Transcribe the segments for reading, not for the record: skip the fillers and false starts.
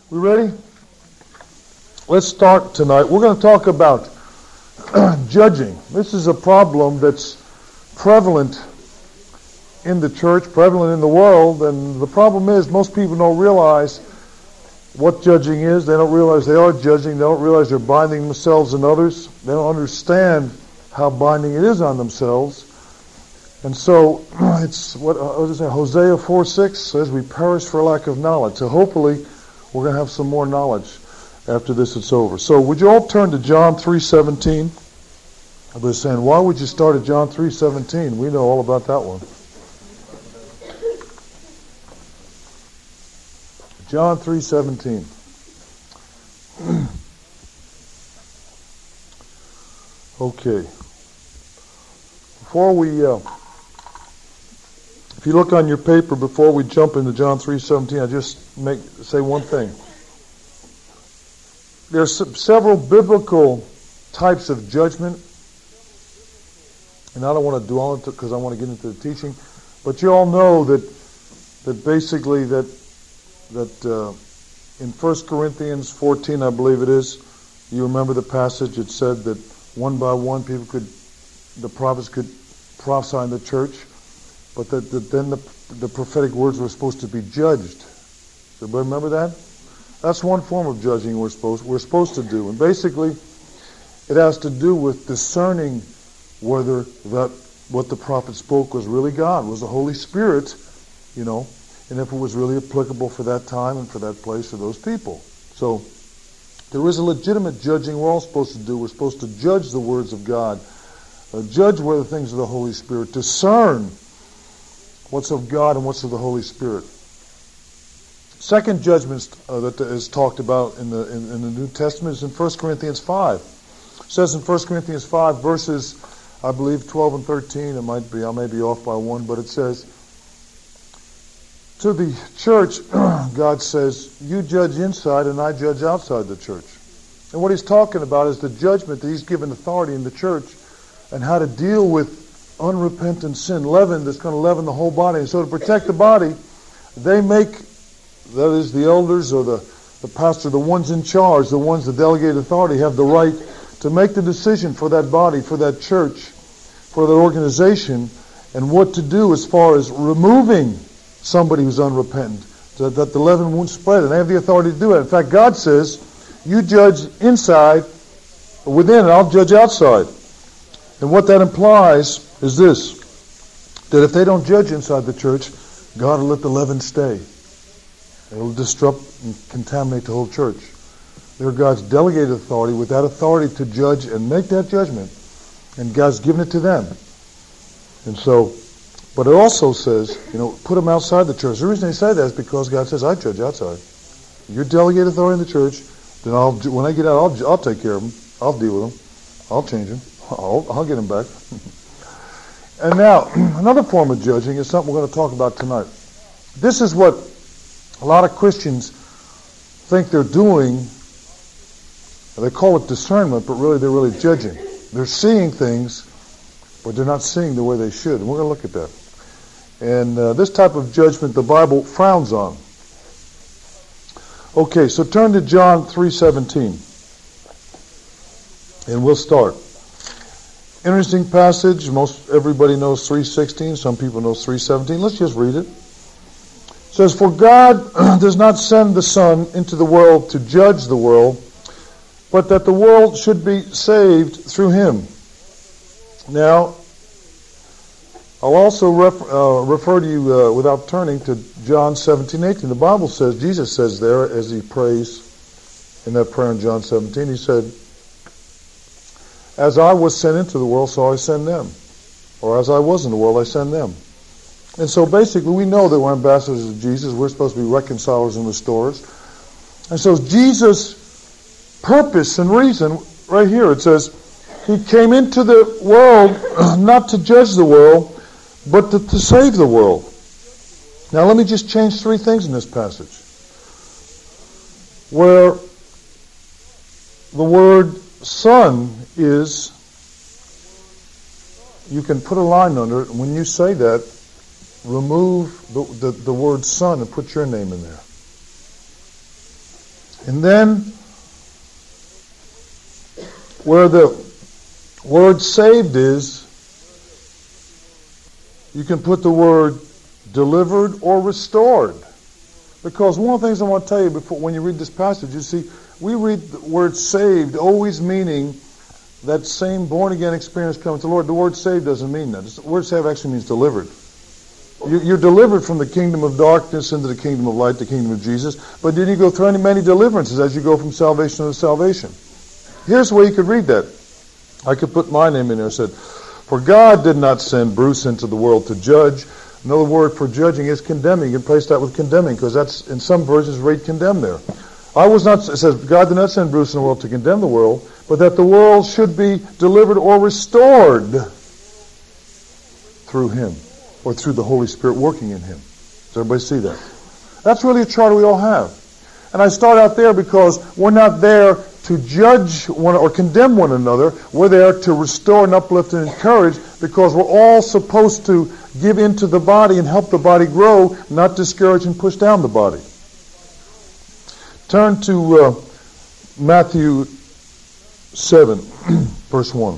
We ready? Let's start tonight. We're going to talk about judging. This is a problem that's prevalent in the church, prevalent in the world, and the problem is most people don't realize what judging is. They don't realize they are judging. They don't realize they're binding themselves and others. They don't understand how binding it is on themselves. And so it's what does it say? Hosea 4:6 says we perish for lack of knowledge. So hopefully we're going to have some more knowledge after this it's over. So would you all turn to John 3:17? I was saying, why would you start at John 3:17? We know all about that one. John 3:17. Okay. Before we, if you look on your paper, before we jump into John 3:17, I just say one thing. There's several biblical types of judgment, and I don't want to dwell into it because I want to get into the teaching. But you all know that basically that in 1 Corinthians 14, I believe it is, you remember the passage. It said that one by one the prophets could prophesy in the church, but that then the prophetic words were supposed to be judged. Does everybody remember that? That's one form of judging we're supposed to do. And basically, it has to do with discerning whether what the prophet spoke was really God, was the Holy Spirit, and if it was really applicable for that time and for that place for those people. So there is a legitimate judging we're all supposed to do. We're supposed to judge the words of God, judge where the things of the Holy Spirit, discern what's of God and what's of the Holy Spirit. Second judgment that is talked about in the New Testament is in 1 Corinthians 5. It says in 1 Corinthians 5 verses, I believe 12 and 13, I may be off by one, but it says, to the church, God says, you judge inside and I judge outside the church. And what he's talking about is the judgment that he's given authority in the church and how to deal with unrepentant sin, leaven that's going to leaven the whole body. And so to protect the body, they make, that is the elders or the pastor, the ones in charge, the ones that delegate authority, have the right to make the decision for that body, for that church, for that organization, and what to do as far as removing somebody who's unrepentant, so that the leaven won't spread. And they have the authority to do it. In fact, God says, you judge inside, within, and I'll judge outside. And what that implies is this, that if they don't judge inside the church, God will let the leaven stay. It'll disrupt and contaminate the whole church. They're God's delegated authority, with that authority to judge and make that judgment. And God's given it to them. And so, but it also says, put them outside the church. The reason they say that is because God says, I judge outside. You're delegated authority in the church, then when I get out, I'll take care of them. I'll deal with them. I'll change them. I'll get them back. And now, another form of judging is something we're going to talk about tonight. This is what a lot of Christians think they're doing. They call it discernment, but really they're really judging. They're seeing things, but they're not seeing the way they should. And we're going to look at that. And this type of judgment the Bible frowns on. Okay, so turn to John 3:17. And we'll start. Interesting passage. Everybody knows 3:16. Some people know 3:17. Let's just read it. It says, for God does not send the Son into the world to judge the world, but that the world should be saved through him. Now, I'll also refer to you, without turning, to John 17:18. The Bible says, Jesus says there, as he prays in that prayer in John 17, he said, as I was sent into the world, so I send them. Or as I was in the world, I send them. And so basically, we know that we're ambassadors of Jesus. We're supposed to be reconcilers and restorers. And so Jesus' purpose and reason, right here, it says, he came into the world not to judge the world, but to save the world. Now let me just change three things in this passage. Where the word son is, you can put a line under it, and when you say that, remove the word son and put your name in there. And then, where the word saved is, you can put the word delivered or restored. Because one of the things I want to tell you before, when you read this passage, you see, we read the word saved always meaning that same born-again experience coming to the Lord. The word saved doesn't mean that. The word saved actually means delivered. You're delivered from the kingdom of darkness into the kingdom of light, the kingdom of Jesus. But then you go through many deliverances as you go from salvation to salvation. Here's the way you could read that. I could put my name in there. It said, "For God did not send Bruce into the world to judge." Another word for judging is condemning. You can place that with condemning, because that's, in some versions, read condemn there. It says, God did not send Bruce in the world to condemn the world, but that the world should be delivered or restored through him, or through the Holy Spirit working in him. Does everybody see that? That's really a charter we all have. And I start out there because we're not there to judge one or condemn one another. We're there to restore and uplift and encourage, because we're all supposed to give into the body and help the body grow, not discourage and push down the body. Turn to Matthew 7, verse 1.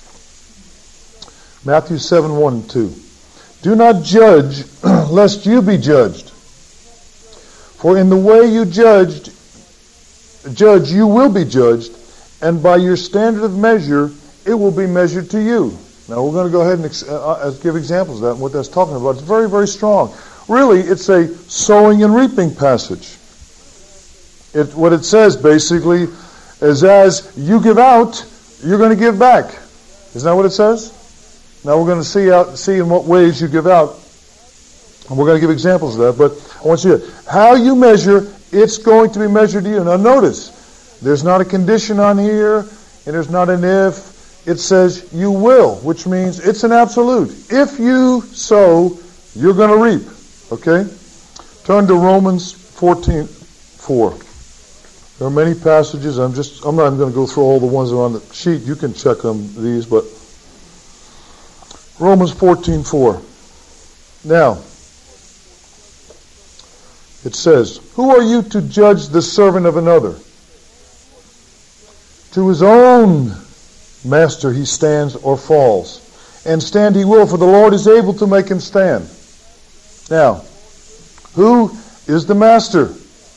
Matthew 7, 1 and 2. "Do not judge, lest you be judged. For in the way you judge, you will be judged, and by your standard of measure, it will be measured to you." Now we're going to go ahead and give examples of that and what that's talking about. It's very, very strong. Really, it's a sowing and reaping passage. What it says basically is, as you give out, you're going to give back. Isn't that what it says? Now we're going to see in what ways you give out, and we're going to give examples of that. But I want you to, how you measure, it's going to be measured to you. Now notice, there's not a condition on here, and there's not an if. It says you will, which means it's an absolute. If you sow, you're going to reap. Okay? Turn to Romans 14:4. There are many passages. I'm not even going to go through all the ones that are on the sheet. You can check on these, but Romans 14:4. Now, it says, "Who are you to judge the servant of another? To his own master he stands or falls, and stand he will, for the Lord is able to make him stand." Now, who is the master?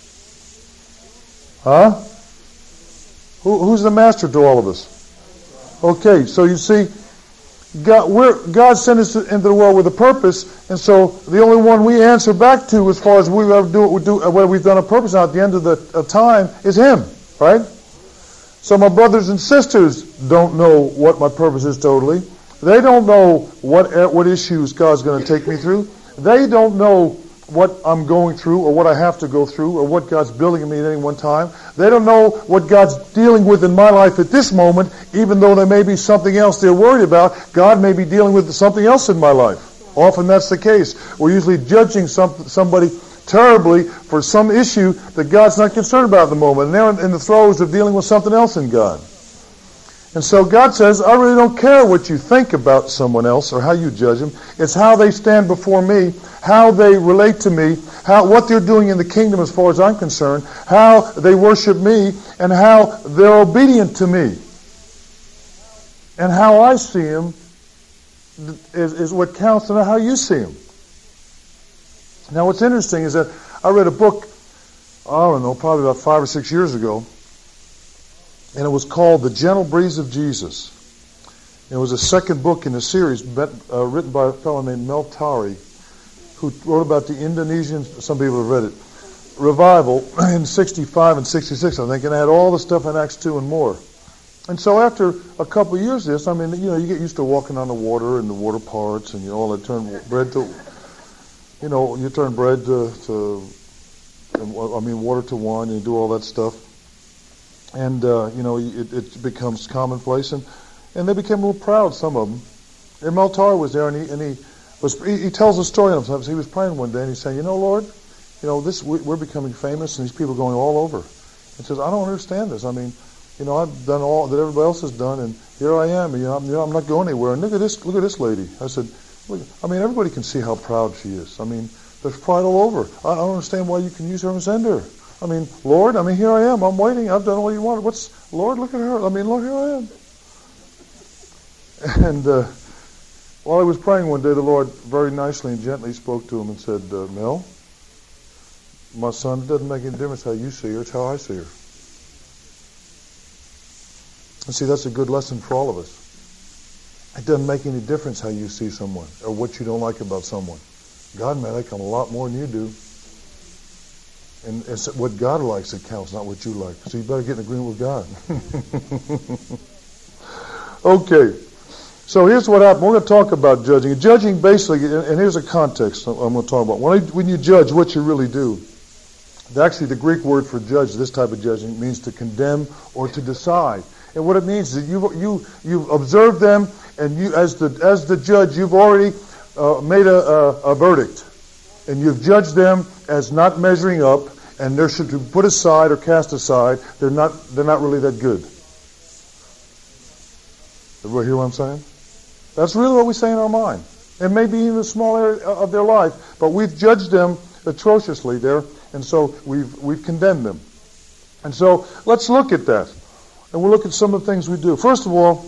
Huh? Who's the master to all of us? Okay, so you see, God sent us into the world with a purpose, and so the only one we answer back to, as far as we ever do whether we've done a purpose or not at the end of the time, is Him, right? So my brothers and sisters don't know what my purpose is totally. They don't know what issues God's going to take me through. They don't know what I'm going through or what I have to go through or what God's building in me at any one time. They don't know what God's dealing with in my life at this moment, even though there may be something else they're worried about. God may be dealing with something else in my life. Often that's the case. We're usually judging somebody terribly for some issue that God's not concerned about at the moment. And they're in the throes of dealing with something else in God. And so God says, I really don't care what you think about someone else or how you judge them. It's how they stand before me, how they relate to me, what they're doing in the kingdom as far as I'm concerned, how they worship me, and how they're obedient to me. And how I see them is what counts, and how you see them. Now what's interesting is that I read a book, I don't know, probably about 5 or 6 years ago, and it was called The Gentle Breeze of Jesus. It was the second book in a series written by a fellow named Mel Tari, who wrote about the Indonesian, some people have read it, revival in 65 and 66, I think, and it had all the stuff in Acts 2 and more. And so after a couple of years of this, I mean, you get used to walking on the water and the water parts, and all that, turn bread to, you turn bread water to wine, and you do all that stuff. And, it becomes commonplace. And they became a little proud, some of them. And Mel Tari was there, and he tells a story of himself. He was praying one day, and he's saying, Lord, we're becoming famous, and these people are going all over. He says, I don't understand this. I mean, I've done all that everybody else has done, and here I am. I'm not going anywhere. And look at this lady. I said, everybody can see how proud she is. I mean, there's pride all over. I don't understand why you can use her and send her. I mean, Lord, here I am. I'm waiting. I've done all you wanted. Lord, look at her. Look, here I am. And while I was praying one day, the Lord very nicely and gently spoke to him and said, Mel, my son, it doesn't make any difference how you see her. It's how I see her. And see, that's a good lesson for all of us. It doesn't make any difference how you see someone or what you don't like about someone. God may like them a lot more than you do. And it's what God likes that counts, not what you like. So you better get in agreement with God. Okay. So here's what happened. We're going to talk about judging. Judging basically, and here's a context I'm going to talk about. When you judge, what you really do. Actually, the Greek word for judge, this type of judging, means to condemn or to decide. And what it means is that you've observed them, and you, as the judge, you've already made a verdict, and you've judged them as not measuring up, and they should be put aside or cast aside. They're not really that good. Everybody hear what I'm saying? That's really what we say in our mind. It may be even a small area of their life, but we've judged them atrociously there, and so we've condemned them. And so let's look at that. And we'll look at some of the things we do. First of all,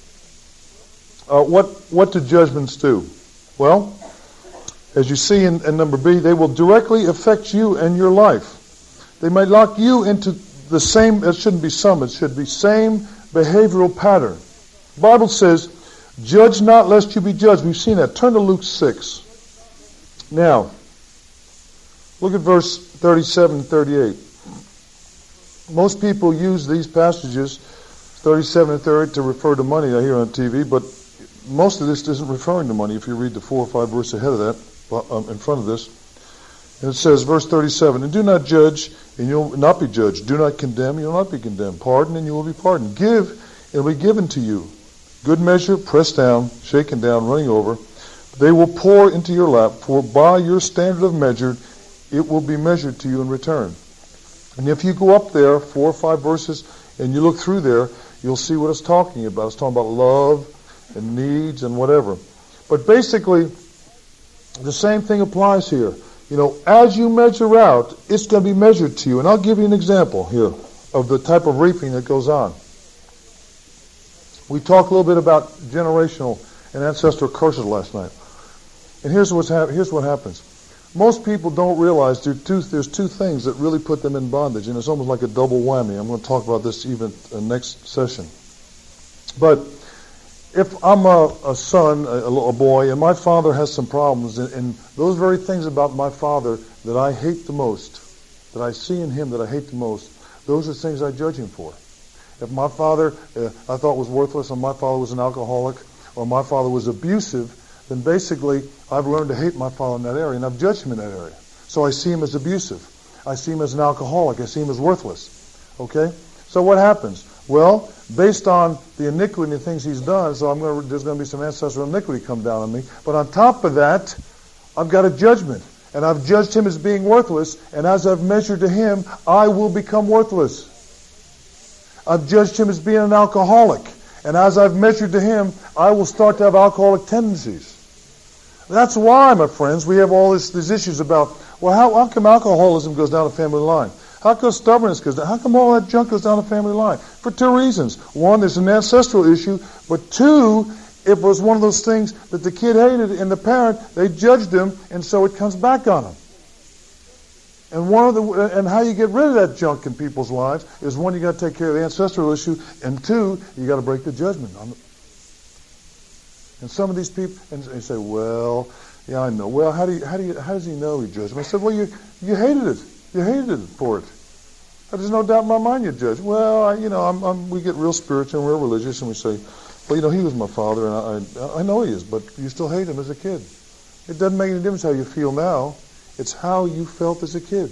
what do judgments do? Well, as you see in number B, they will directly affect you and your life. They might lock you into the same, it shouldn't be some, it should be same behavioral pattern. The Bible says, judge not lest you be judged. We've seen that. Turn to Luke 6. Now, look at verse 37 and 38. Most people use these passages, 37 and 38, to refer to money I hear on TV, but most of this isn't referring to money if you read the 4 or 5 verses ahead of that, in front of this. And it says, verse 37, and do not judge, and you'll not be judged. Do not condemn, you'll not be condemned. Pardon, and you will be pardoned. Give, and it will be given to you. Good measure, pressed down, shaken down, running over. They will pour into your lap, for by your standard of measure, it will be measured to you in return. And if you go up there, 4 or 5 verses, and you look through there, you'll see what it's talking about. It's talking about love and needs and whatever. But basically, the same thing applies here. You know, as you measure out, it's going to be measured to you. And I'll give you an example here of the type of reaping that goes on. We talked a little bit about generational and ancestral curses last night. And here's what happens. Most people don't realize there's two things that really put them in bondage, and it's almost like a double whammy. I'm going to talk about this even next session. But if I'm a son, a boy, and my father has some problems, and those very things about my father that I hate the most, that I see in him that I hate the most, those are things I judge him for. If my father I thought was worthless, or my father was an alcoholic, or my father was abusive, then basically I've learned to hate my father in that area, and I've judged him in that area. So I see him as abusive. I see him as an alcoholic. I see him as worthless. Okay? So what happens? Well, based on the iniquity and the things he's done, so there's going to be some ancestral iniquity come down on me. But on top of that, I've got a judgment. And I've judged him as being worthless, and as I've measured to him, I will become worthless. I've judged him as being an alcoholic, and as I've measured to him, I will start to have alcoholic tendencies. That's why, my friends, we have all these issues about, well, how come alcoholism goes down the family line? How come stubbornness goes down? How come all that junk goes down the family line? For 2 reasons. One, there's an ancestral issue, but 2, it was one of those things that the kid hated, and the parent, they judged him, and so it comes back on him. And how you get rid of that junk in people's lives is, 1, you got to take care of the ancestral issue, and 2, you got to break the judgment on it. And some of these people, and they say, well, yeah, I know. Well, how does he know he judged him? I said, well, you hated it. You hated it for it. There's no doubt in my mind you judge. Well, we get real spiritual and real religious, and we say, well, he was my father, and I know he is, but you still hate him as a kid. It doesn't make any difference how you feel now. It's how you felt as a kid.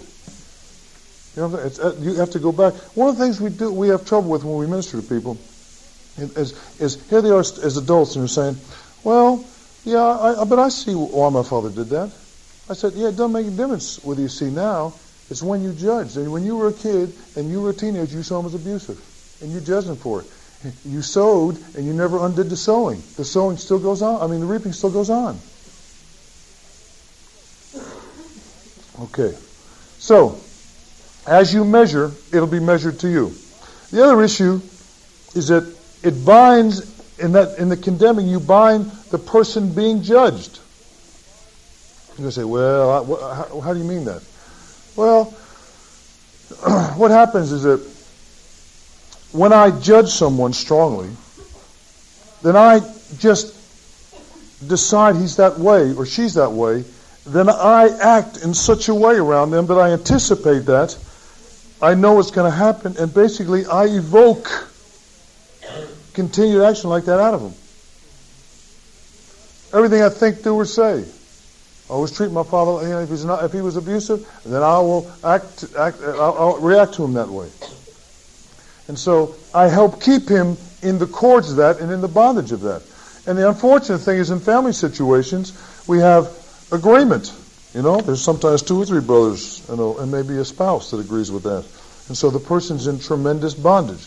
You have to go back. One of the things we have trouble with when we minister to people is here they are as adults, and they're saying, well, yeah, but I see why my father did that. I said, yeah, it doesn't make a difference whether you see now. It's when you judged. And when you were a kid and you were a teenager, you saw him as abusive, and you judged him for it. You sowed, and you never undid the sowing. The sowing still goes on. The reaping still goes on. Okay. So, As you measure, it'll be measured to you. The other issue is that it binds, in the condemning, you bind the person being judged. You're going to say, well, how do you mean that? Well, what happens is that when I judge someone strongly, then I just decide he's that way or she's that way, then I act in such a way around them that I anticipate that. I know it's going to happen, and basically I evoke continued action like that out of them. Everything I think, do, or say. I always treat my father, if he was abusive, then I will I'll react to him that way. And so I help keep him in the cords of that and in the bondage of that. And the unfortunate thing is, in family situations, we have agreement. There's sometimes 2 or 3 brothers, and maybe a spouse that agrees with that. And so the person's in tremendous bondage.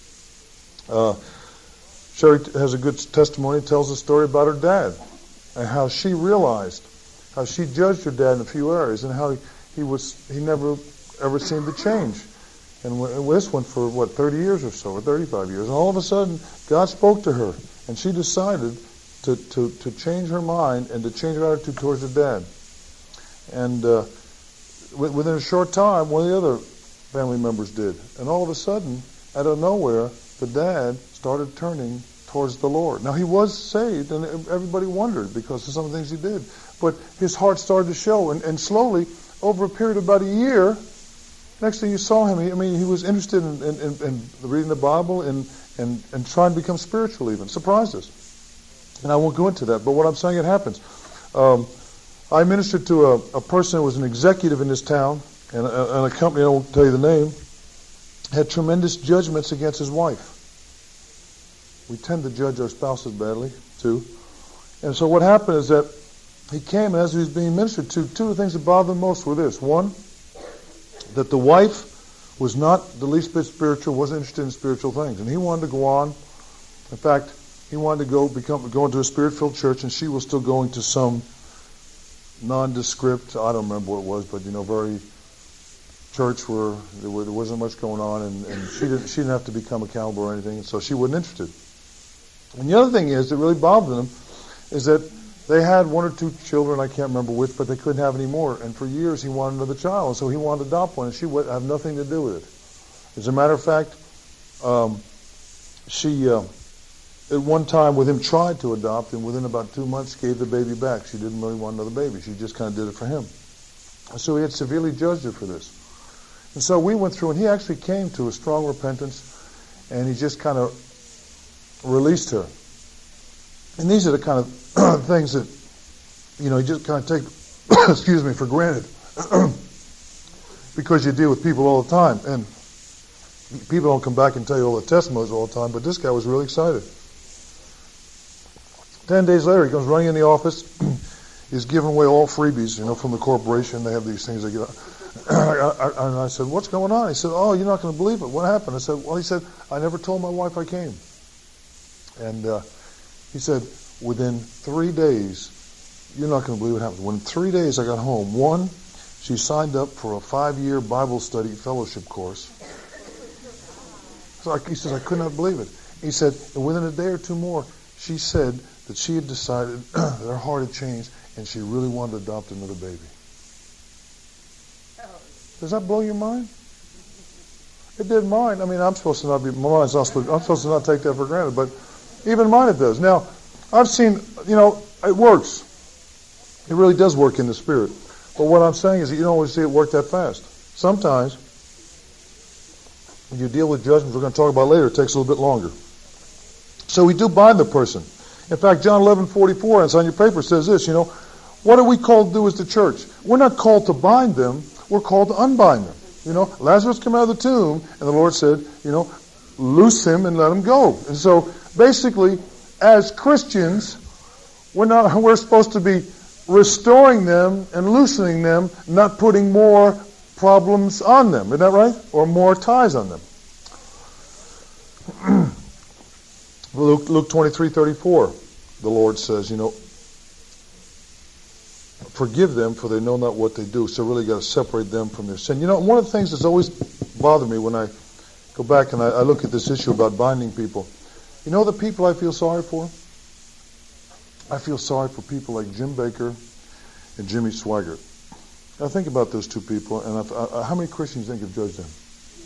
Sherry has a good testimony, tells a story about her dad and how she realized, how she judged her dad in a few areas, and how he never ever seemed to change. And this went for 30 years or so, or 35 years. And all of a sudden, God spoke to her, and she decided to change her mind and to change her attitude towards her dad. And within a short time, one of the other family members did. And all of a sudden, out of nowhere, the dad started turning towards the Lord. Now, he was saved, and everybody wondered because of some of the things he did. But his heart started to show, and slowly, over a period of about a year, next thing you saw him, he was interested in reading the Bible and trying to become spiritual even. Surprised us. And I won't go into that, but what I'm saying, it happens. I ministered to a person who was an executive in this town, and a company, I won't tell you the name, had tremendous judgments against his wife. We tend to judge our spouses badly, too. And so what happened is that he came, and as he was being ministered to, 2 of the things that bothered him most were this. One, that the wife was not the least bit spiritual, wasn't interested in spiritual things. And he wanted to go on. In fact, he wanted to go into a spirit-filled church, and she was still going to some nondescript, I don't remember what it was, but very church where there wasn't much going on, and she didn't have to become accountable or anything, and so she wasn't interested. And the other thing is that really bothered him is that they had 1 or 2 children, I can't remember which, but they couldn't have any more. And for years he wanted another child, and so he wanted to adopt one, and she would have nothing to do with it. As a matter of fact, she at one time with him tried to adopt, and within about 2 months gave the baby back. She didn't really want another baby. She just kind of did it for him. And so he had severely judged her for this. And so we went through, and he actually came to a strong repentance, and he just kind of released her. And these are the kind of things that, you just kind of take, excuse me, for granted. Because you deal with people all the time. And people don't come back and tell you all the testimonies all the time, but this guy was really excited. 10 days later, he comes running in the office. He's giving away all freebies, from the corporation. They have these things they get. And I said, "What's going on?" He said, "Oh, you're not going to believe it. What happened?" I said, "Well," he said, "I never told my wife I came." And he said, "Within 3 days, you're not going to believe what happened. Within 3 days, I got home. 1, she signed up for a 5-year Bible study fellowship course." So he says, "I could not believe it." He said, and within a day or 2 more, she said that she had decided that her heart had changed, and she really wanted to adopt another baby. Does that blow your mind? It did mine. I'm supposed to not be, I'm supposed to not take that for granted, but even mine it does. Now, I've seen, it works. It really does work in the Spirit. But what I'm saying is that you don't always see it work that fast. Sometimes, when you deal with judgments we're going to talk about later, it takes a little bit longer. So we do bind the person. In fact, John 11:44, and it's on your paper, says this, what are we called to do as the church? We're not called to bind them. We're called to unbind them. Lazarus came out of the tomb, and the Lord said, loose him and let him go. And so, basically, as Christians, we're supposed to be restoring them and loosening them, not putting more problems on them. Isn't that right? Or more ties on them. Luke 23:34, the Lord says, forgive them, for they know not what they do. So really got to separate them from their sin. You know, one of the things that's always bothered me when I go back and I look at this issue about binding people, you know the people I feel sorry for? I feel sorry for people like Jim Baker and Jimmy Swaggart. Now think about those two people, and how many Christians think have judged them?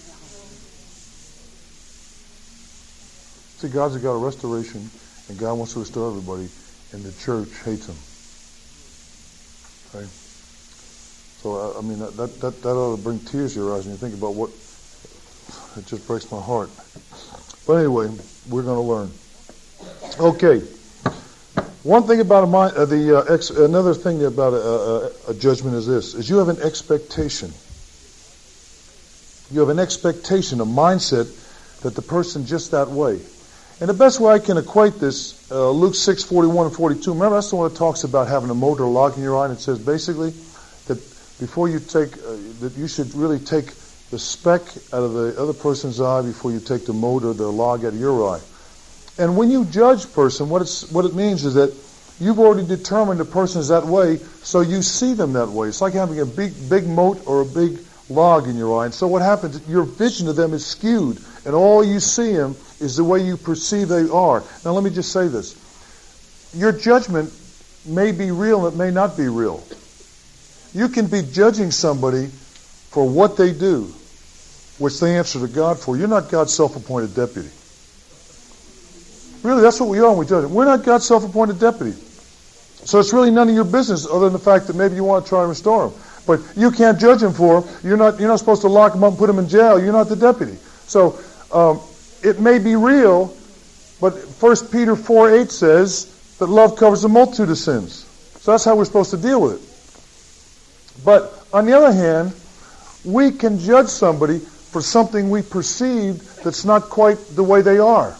See, God's a God of restoration, and God wants to restore everybody, and the church hates them. Okay? So, I mean, that ought to bring tears to your eyes when you think about what, it just breaks my heart. But anyway, we're going to learn. Okay. One thing about another thing about a judgment is this, is you have an expectation. You have an expectation, a mindset that the person just that way. And the best way I can equate this, Luke 6:41 and 42, remember that's the one that talks about having a mote or a log in your eye, and it says basically that before you take, that you should really take the speck out of the other person's eye before you take the mote or the log out of your eye. And when you judge a person, what it means is that you've already determined the person is that way, so you see them that way. It's like having a big mote or a big log in your eye. And so what happens, your vision of them is skewed, and all you see them is the way you perceive they are. Now let me just say this. Your judgment may be real and it may not be real. You can be judging somebody for what they do, which they answer to God for. You're not God's self-appointed deputy. Really, that's what we are when we judge. We're not God's self-appointed deputy. So it's really none of your business other than the fact that maybe you want to try and restore them. But you can't judge him for them. You're not supposed to lock him up and put him in jail. You're not the deputy. So it may be real, but 1 Peter 4:8 says that love covers a multitude of sins. So that's how we're supposed to deal with it. But on the other hand, we can judge somebody for something we perceived that's not quite the way they are.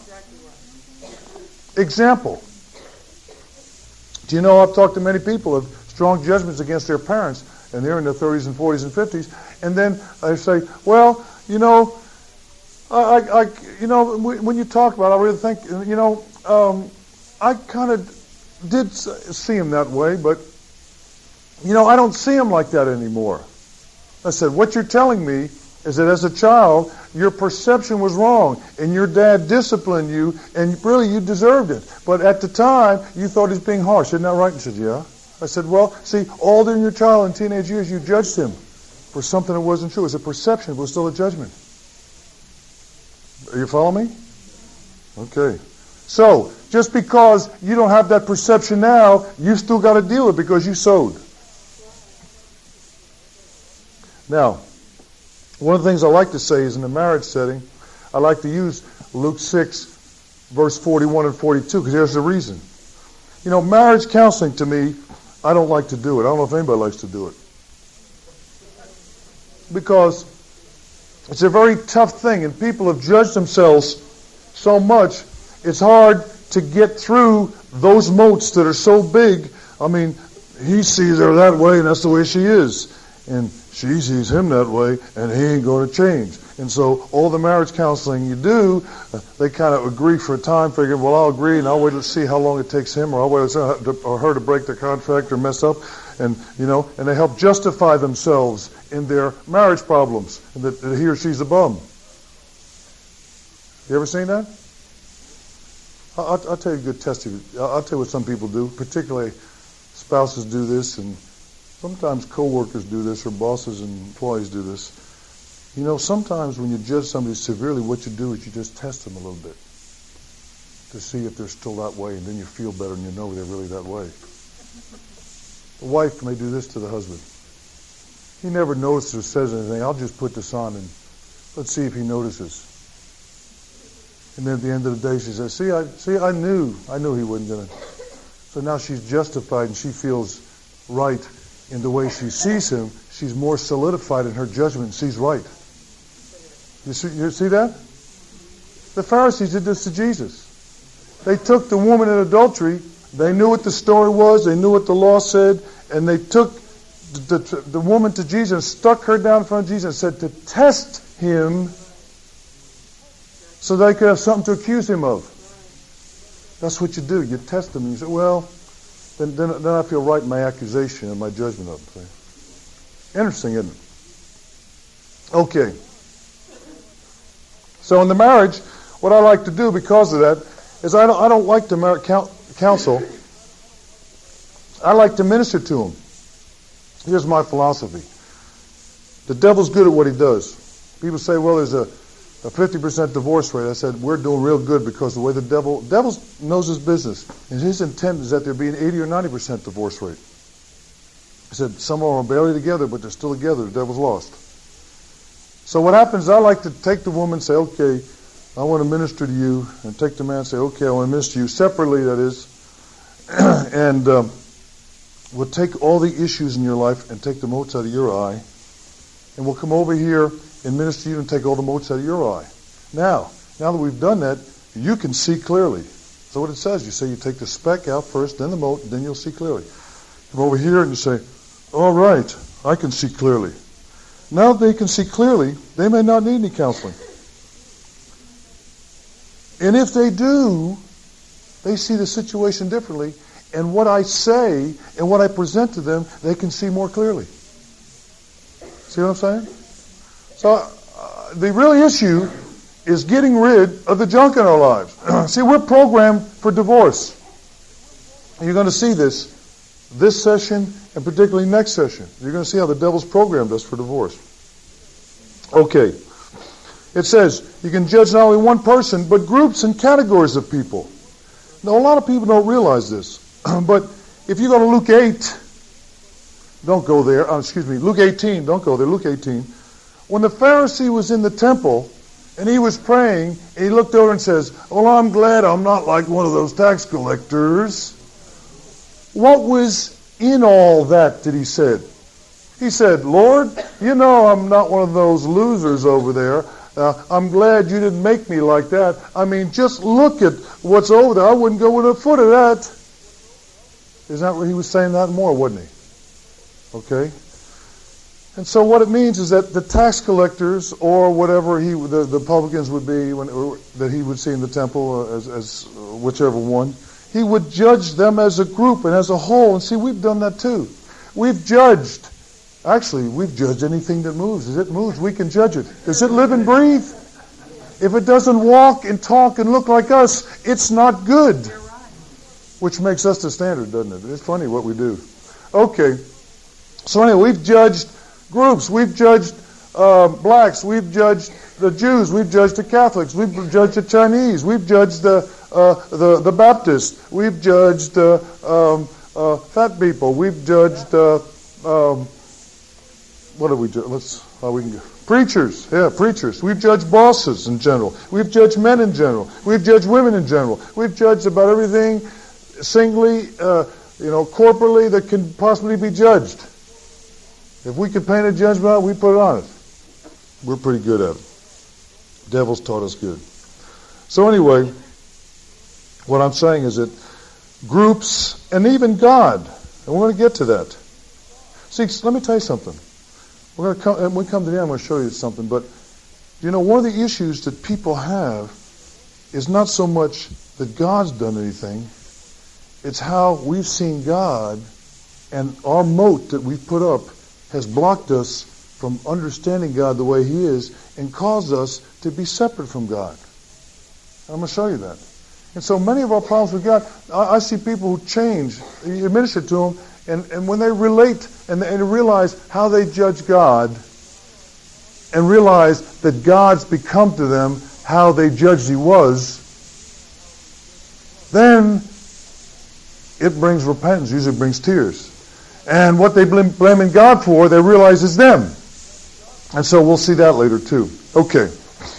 Example. Do you know I've talked to many people of strong judgments against their parents, and they're in their 30s and 40s and 50s, and then I say, well, when you talk about it, I really think, I kind of did see him that way, but, I don't see him like that anymore. I said, what you're telling me is that as a child, your perception was wrong, and your dad disciplined you, and really you deserved it. But at the time, you thought he was being harsh. Isn't that right? He said, yeah. I said, well, see, all during your child and teenage years, you judged him for something that wasn't true. It was a perception, but it was still a judgment. Are you following me? Okay. So, just because you don't have that perception now, you still got to deal with it because you sowed. Now, one of the things I like to say is in a marriage setting, I like to use Luke 6, verse 41 and 42, because here's the reason. Marriage counseling to me, I don't like to do it. I don't know if anybody likes to do it. Because it's a very tough thing, and people have judged themselves so much, it's hard to get through those motes that are so big. I mean, he sees her that way, and that's the way she is. And she sees him that way, and he ain't going to change. And so all the marriage counseling you do, they kind of agree for a time, figuring, well, I'll agree, and I'll wait to see how long it takes him, or I'll wait for her to break the contract or mess up. And, and they help justify themselves in their marriage problems, and that he or she's a bum. You ever seen that? I'll tell you a good testimony. I'll tell you what some people do, particularly spouses do this, and sometimes co-workers do this, or bosses and employees do this. Sometimes when you judge somebody severely, what you do is you just test them a little bit to see if they're still that way, and then you feel better and you know they're really that way. The wife may do this to the husband. He never notices or says anything. I'll just put this on and let's see if he notices. And then at the end of the day, she says, I knew he wasn't going to. So now she's justified and she feels right in the way she sees him. She's more solidified in her judgment and sees right. You see that? The Pharisees did this to Jesus. They took the woman in adultery. They knew what the story was. They knew what the law said. And they took the woman to Jesus and stuck her down in front of Jesus and said to test him so they could have something to accuse him of. That's what you do. You test them and you say, well, then I feel right in my accusation and my judgment of them. See? Interesting, isn't it? Okay. So in the marriage, what I like to do because of that is I don't like to counsel. I like to minister to them. Here's my philosophy. The devil's good at what he does. People say, well, there's a 50% divorce rate. I said, we're doing real good because the way the devil knows his business. And his intent is that there be an 80 or 90% divorce rate. I said, some of them are barely together, but they're still together. The devil's lost. So what happens, I like to take the woman and say, okay, I want to minister to you. And take the man and say, okay, I want to minister to you separately, that is. And we'll take all the issues in your life and take the motes out of your eye. And we'll come over here and minister to you and take all the motes out of your eye. Now that we've done that, you can see clearly. So what it says, you say you take the speck out first, then the mote, then you'll see clearly. Come over here and you say, all right, I can see clearly. Now they can see clearly, they may not need any counseling. And if they do, they see the situation differently. And what I say and what I present to them, they can see more clearly. See what I'm saying? So the real issue is getting rid of the junk in our lives. See, we're programmed for divorce. And you're going to see this session and particularly next session. You're going to see how the devil's programmed us for divorce. Okay. It says you can judge not only one person, but groups and categories of people. Now, a lot of people don't realize this. But if you go to Luke 8, don't go there. Luke 18, don't go there. Luke 18. When the Pharisee was in the temple and he was praying, and he looked over and says, well, I'm glad I'm not like one of those tax collectors. What was in all that he said? He said, Lord, you know I'm not one of those losers over there. I'm glad you didn't make me like that. I mean, just look at what's over there. I wouldn't go with a foot of that. Isn't that what he was saying that more, wasn't he? Okay. And so what it means is that the tax collectors or whatever the publicans would be that he would see in the temple as whichever one, he would judge them as a group and as a whole. And see, we've done that too. We've judged. Actually, we've judged anything that moves. As it moves, we can judge it. Does it live and breathe? If it doesn't walk and talk and look like us, it's not good. Which makes us the standard, doesn't it? It's funny what we do. Okay. So anyway, we've judged groups. We've judged blacks. We've judged the Jews. We've judged the Catholics. We've judged the Chinese. We've judged the Baptists. We've judged fat people. We've judged what have we judged? Preachers. Yeah, preachers. We've judged bosses in general. We've judged men in general. We've judged women in general. We've judged about everything singly, corporately that can possibly be judged. If we could paint a judgment out, we put it on it. We're pretty good at it. Devil's taught us good. So anyway, what I'm saying is that groups and even God, and we're going to get to that. See, let me tell you something. We're going to come, and when we come to the end, I'm going to show you something. But, one of the issues that people have is not so much that God's done anything. It's how we've seen God, and our moat that we've put up has blocked us from understanding God the way He is and caused us to be separate from God. And I'm going to show you that. And so many of our problems with God, I see people who change. You minister to them, and when they relate and realize how they judge God and realize that God's become to them how they judged He was, then it brings repentance. Usually brings tears. And what they blaming God for, they realize is them. And so we'll see that later too. Okay.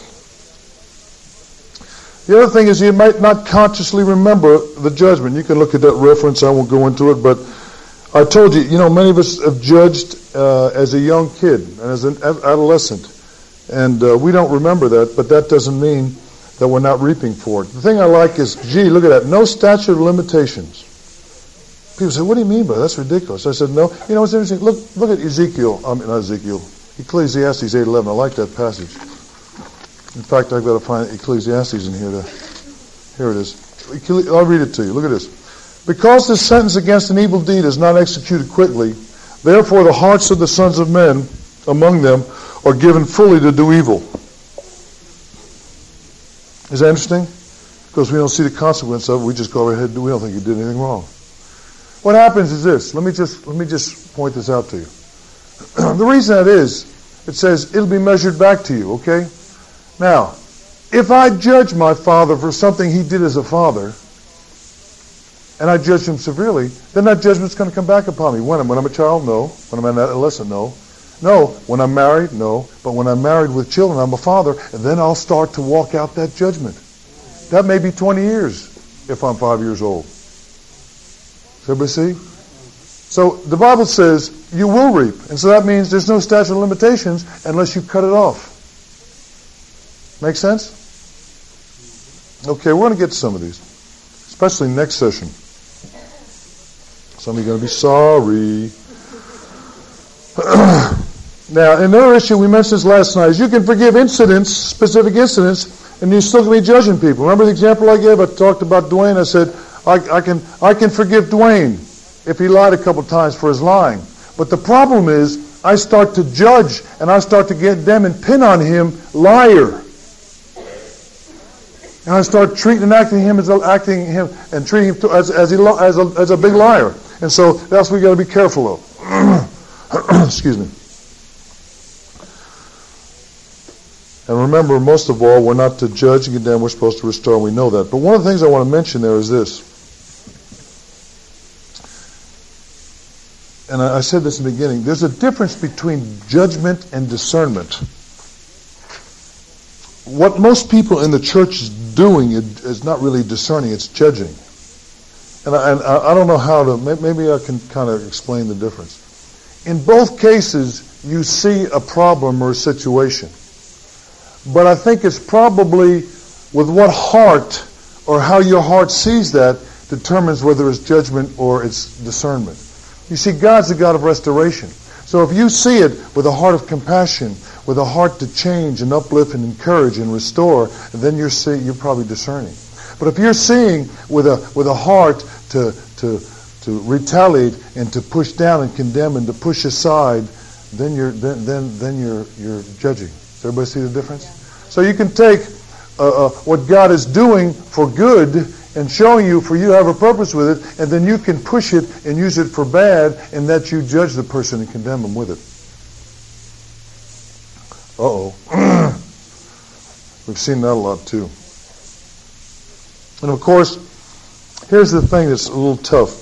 The other thing is you might not consciously remember the judgment. You can look at that reference. I won't go into it, but I told you, many of us have judged as a young kid and as an adolescent. And we don't remember that, but that doesn't mean that we're not reaping for it. The thing I like is, look at that. No statute of limitations. People say, what do you mean by that? That's ridiculous. I said, no. What's interesting? Look at Ecclesiastes 8:11. I like that passage. In fact, I've got to find Ecclesiastes in here. Here it is. I'll read it to you. Look at this. Because this sentence against an evil deed is not executed quickly, therefore the hearts of the sons of men among them are given fully to do evil. Is that interesting? Because we don't see the consequence of it, we just go ahead and we don't think he did anything wrong. What happens is this. Let me just point this out to you. The reason that is, it says it'll be measured back to you, okay? Now, if I judge my father for something he did as a father, and I judge him severely, then that judgment's going to come back upon me. When I'm a child, no. When I'm an adolescent, no. No. When I'm married, no. But when I'm married with children, I'm a father, and then I'll start to walk out that judgment. That may be 20 years if I'm 5 years old. Does everybody see? So the Bible says you will reap. And so that means there's no statute of limitations unless you cut it off. Make sense? Okay, we're going to get to some of these, especially next session. Some of you are going to be sorry. Now, another issue we mentioned this last night is you can forgive incidents, specific incidents, and you still can be judging people. Remember the example I gave? I talked about Dwayne. I said, I can forgive Dwayne if he lied a couple times for his lying. But the problem is, I start to judge and I start to get them and pin on him liar. And I start treating and treating him as a big liar. And so that's what we got to be careful of. Excuse me. And remember, most of all, we're not to judge and condemn, we're supposed to restore, and we know that. But one of the things I want to mention there is this. And I said this in the beginning, there's a difference between judgment and discernment. What most people in the church is doing is not really discerning, it's judging. And I don't know how to, maybe I can kind of explain the difference. In both cases, you see a problem or a situation. But I think it's probably with what heart or how your heart sees that determines whether it's judgment or it's discernment. You see, God's a God of restoration. So if you see it with a heart of compassion, with a heart to change and uplift and encourage and restore, then you're probably discerning. But if you're seeing with a heart to retaliate and to push down and condemn and to push aside, then you're judging. Does everybody see the difference? So you can take what God is doing for good and showing you for you to have a purpose with it, and then you can push it and use it for bad, and that you judge the person and condemn them with it. We've seen that a lot too. And of course, here's the thing that's a little tough,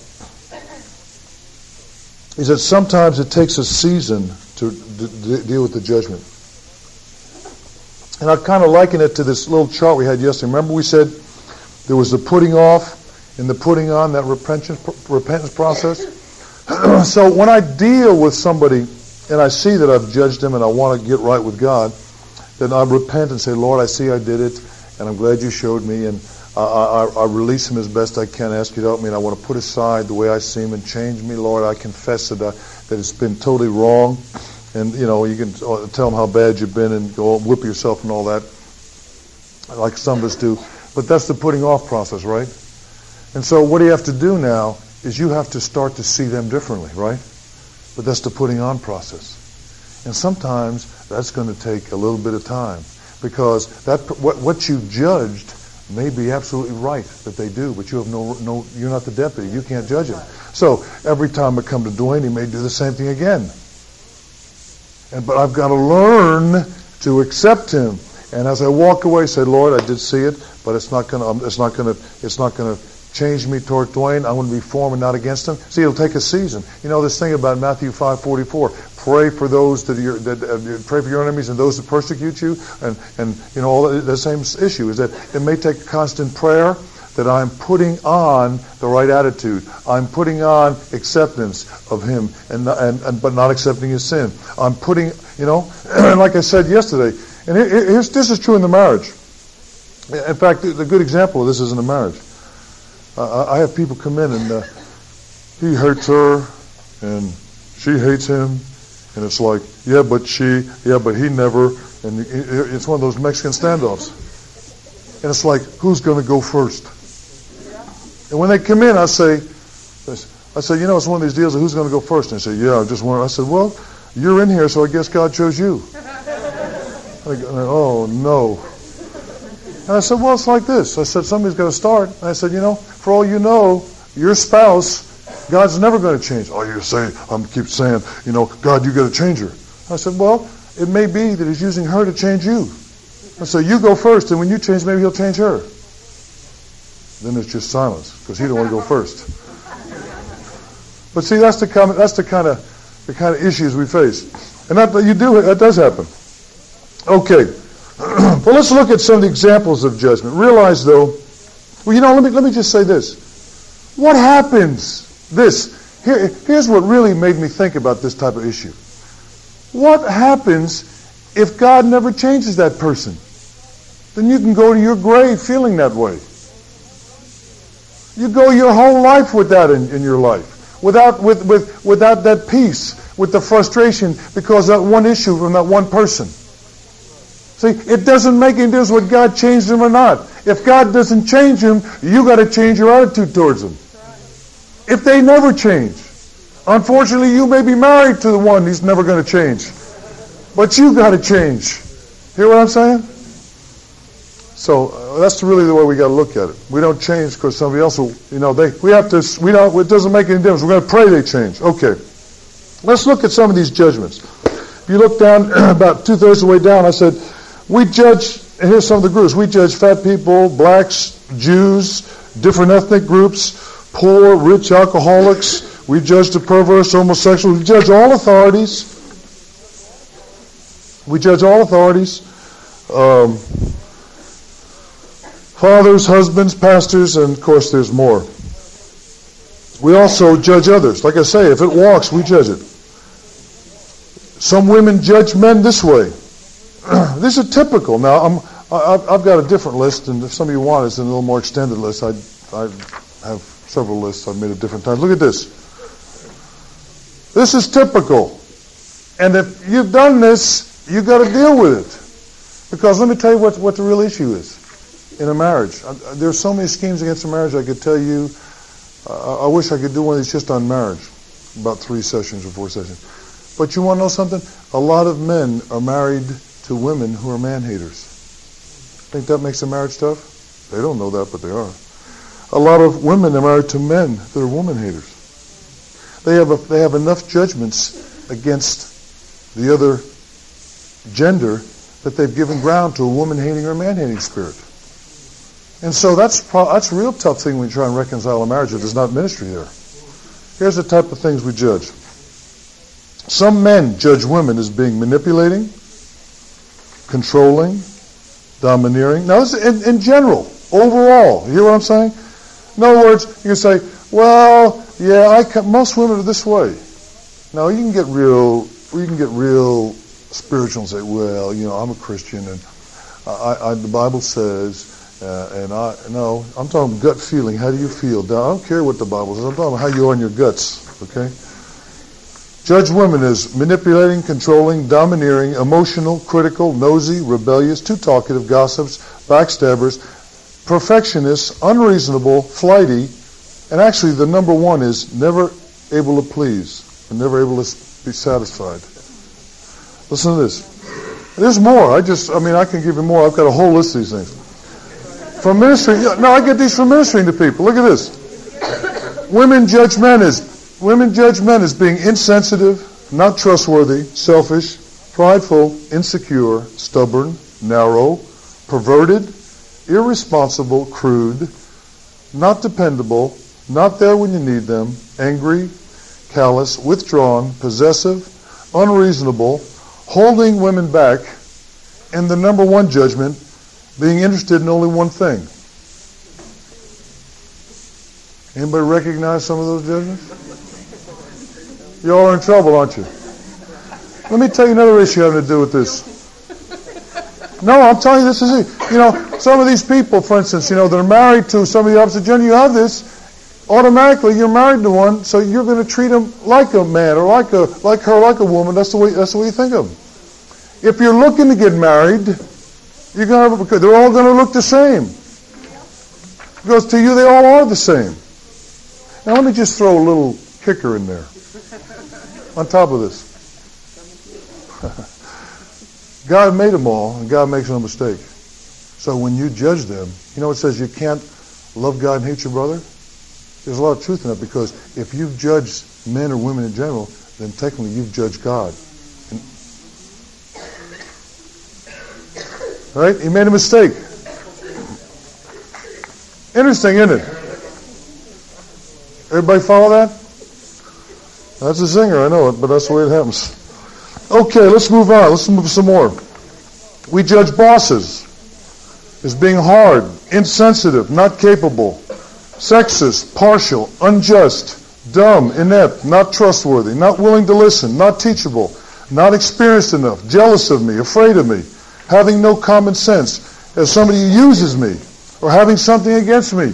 is that sometimes it takes a season to deal with the judgment. And I kind of liken it to this little chart we had yesterday. Remember we said there was the putting off and the putting on, that repentance process? So when I deal with somebody and I see that I've judged them and I want to get right with God, then I repent and say, Lord, I see I did it, and I'm glad you showed me, and I release him as best I can. I ask you to help me, and I want to put aside the way I see him and change me, Lord. I confess that it's been totally wrong. And, you can tell them how bad you've been and go whip yourself and all that, like some of us do. But that's the putting off process, right? And so what you have to do now is you have to start to see them differently, right? But that's the putting on process. And sometimes that's going to take a little bit of time, because what you've judged may be absolutely right that they do, but you have no you're not the deputy. You can't judge him. So every time I come to Dwayne, he may do the same thing again. But I've got to learn to accept him. And as I walk away, say, Lord, I did see it, but it's not going to change me toward Dwayne. I'm going to be for him and not against him. See, it'll take a season. This thing about Matthew 5:44. Pray for those pray for your enemies and those that persecute you, and all the same issue is that it may take constant prayer, that I'm putting on the right attitude. I'm putting on acceptance of him, but not accepting his sin. I'm putting, and like I said yesterday, and this is true in the marriage. In fact, the good example of this is in the marriage. I have people come in and he hates her and she hates him, and it's like, but he never, and it's one of those Mexican standoffs. And it's like, who's going to go first? And when they come in, I say, you know, it's one of these deals of who's going to go first. And they say, yeah, I just want. I said, well, you're in here, so I guess God chose you. Oh, no. And I said, well, it's like this. I said, somebody's got to start. And I said, you know, for all you know, your spouse, God's never going to change. Oh, you're saying, keep saying, you know, God, you got to change her. I said, well, it may be that he's using her to change you. I said, you go first, and when you change, maybe he'll change her. Then it's just silence, because he don't want to go first. But see, that's the kind of issues we face. And that does happen. Okay. Well, let's look at some of the examples of judgment. Realize, though, well, you know, let me just say this. What happens? Here's what really made me think about this type of issue. What happens if God never changes that person? Then you can go to your grave feeling that way. You go your whole life with that in your life. Without that peace, with the frustration because of that one issue from that one person. See, it doesn't make any difference whether God changed him or not. If God doesn't change him, you got to change your attitude towards him. If they never change, unfortunately, you may be married to the one he's never going to change, but you got to change. Hear what I'm saying? So that's really the way we got to look at it. We don't change because somebody else will, you know, it doesn't make any difference. We're going to pray they change. Okay. Let's look at some of these judgments. If you look down about 2/3 of the way down, I said, we judge, and here's some of the groups. We judge fat people, blacks, Jews, different ethnic groups, poor, rich, alcoholics. We judge the perverse, homosexual. We judge all authorities. Fathers, husbands, pastors, and of course there's more. We also judge others. Like I say, if it walks, we judge it. Some women judge men this way. These are typical. Now, I've got a different list, and if some of you want, it's a little more extended list. I have several lists I've made at different times. Look at this. This is typical. And if you've done this, you've got to deal with it. Because let me tell you what the real issue is in a marriage. There's so many schemes against a marriage I could tell you. I wish I could do one of these just on marriage. About 3 sessions or 4 sessions. But you want to know something? A lot of men are married to women who are man-haters. Think that makes a marriage tough? They don't know that, but they are. A lot of women are married to men that are woman-haters. They have enough judgments against the other gender that they've given ground to a woman-hating or man-hating spirit. And so that's a real tough thing when you try and reconcile a marriage if there's not ministry there. Here's the type of things we judge. Some men judge women as being manipulating, controlling, domineering. Now, this is in general, overall. You hear what I'm saying? In other words, you can say, well, yeah, most women are this way. Now, you can get real spiritual and say, well, you know, I'm a Christian and the Bible says, no, I'm talking gut feeling. How do you feel? I don't care what the Bible says. I'm talking about how you are in your guts, okay? Judge women as manipulating, controlling, domineering, emotional, critical, nosy, rebellious, too talkative, gossips, backstabbers, perfectionists, unreasonable, flighty, and actually the number one is never able to please and never able to be satisfied. Listen to this. There's more. I can give you more. I've got a whole list of these things. From ministry, no, I get these from ministering to people. Look at this. Women judge men as being insensitive, not trustworthy, selfish, prideful, insecure, stubborn, narrow, perverted, irresponsible, crude, not dependable, not there when you need them, angry, callous, withdrawn, possessive, unreasonable, holding women back, and the number one judgment, being interested in only one thing. Anybody recognize some of those judgments? You all are in trouble, aren't you? Let me tell you another issue having to do with this. No, I'm telling you this is it. You know, some of these people, for instance, you know, they're married to some of the opposite gender. You have this. Automatically, you're married to one, so you're going to treat them like a man or like a woman. That's the way you think of them. If you're looking to get married, they're all going to look the same. Because to you, they all are the same. Now, let me just throw a little kicker in there on top of this. God made them all, and God makes no mistake. So when you judge them, you know it says you can't love God and hate your brother? There's a lot of truth in that, because if you've judged men or women in general, then technically you've judged God. Right? He made a mistake. Interesting, isn't it? Everybody follow that? That's a zinger, I know it, but that's the way it happens. Okay, let's move on. Let's move some more. We judge bosses as being hard, insensitive, not capable, sexist, partial, unjust, dumb, inept, not trustworthy, not willing to listen, not teachable, not experienced enough, jealous of me, afraid of me, having no common sense, as somebody who uses me, or having something against me.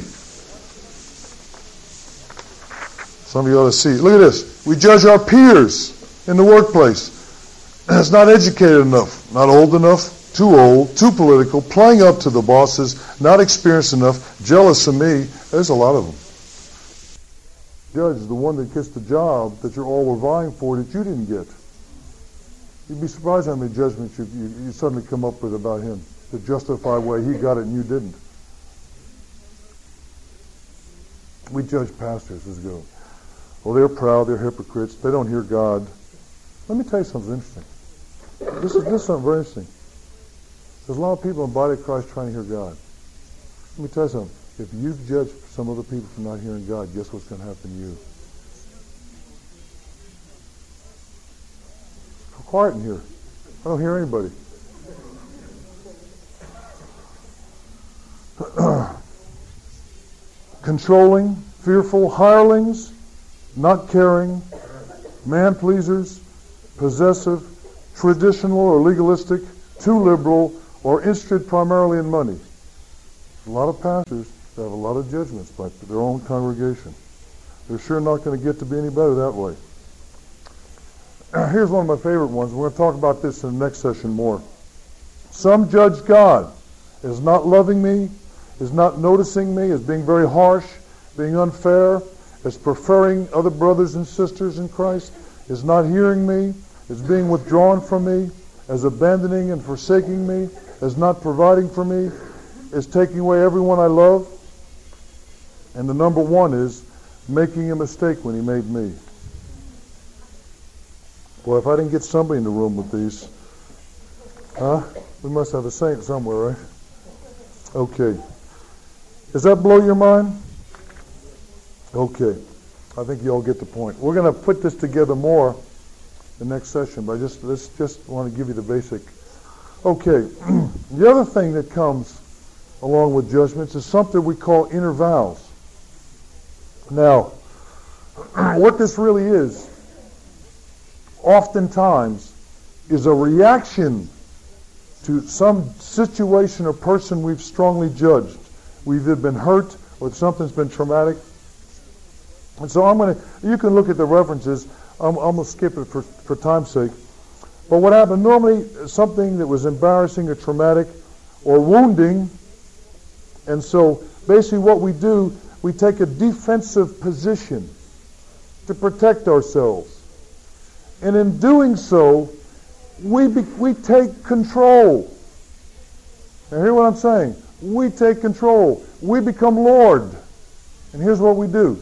Some of you ought to see. Look at this. We judge our peers in the workplace as not educated enough, not old enough, too old, too political, playing up to the bosses, not experienced enough, jealous of me. There's a lot of them. Judge the one that gets the job that you all were vying for that you didn't get. You'd be surprised how many judgments you suddenly come up with about him to justify why he got it and you didn't. We judge pastors as go. Well, they're proud, they're hypocrites, they don't hear God. Let me tell you something interesting. This is something very interesting. There's a lot of people in the body of Christ trying to hear God. Let me tell you something. If you judge some other people for not hearing God, guess what's going to happen to you? It's quiet in here. I don't hear anybody. Controlling, fearful, hirelings, not caring, man-pleasers, possessive, traditional or legalistic, too liberal, or interested primarily in money. A lot of pastors that have a lot of judgments by their own congregation. They're sure not going to get to be any better that way. Here's one of my favorite ones. We're going to talk about this in the next session more. Some judge God as not loving me, as not noticing me, as being very harsh, being unfair, as preferring other brothers and sisters in Christ, as not hearing me, as being withdrawn from me, as abandoning and forsaking me, as not providing for me, as taking away everyone I love. And the number one is making a mistake when he made me. Boy, if I didn't get somebody in the room with these, we must have a saint somewhere, right? Okay. Does that blow your mind? Okay. I think you all get the point. We're going to put this together more the next session, but let's just want to give you the basic. Okay. The other thing that comes along with judgments is something we call inner vows. Now, what this really is, oftentimes, is a reaction to some situation or person we've strongly judged. We've either been hurt or something's been traumatic. And so you can look at the references. I'm going to skip it for time's sake. But what happened, normally something that was embarrassing or traumatic or wounding. And so basically what we do, we take a defensive position to protect ourselves. And in doing so, we take control. Now hear what I'm saying. We take control. We become Lord. And here's what we do.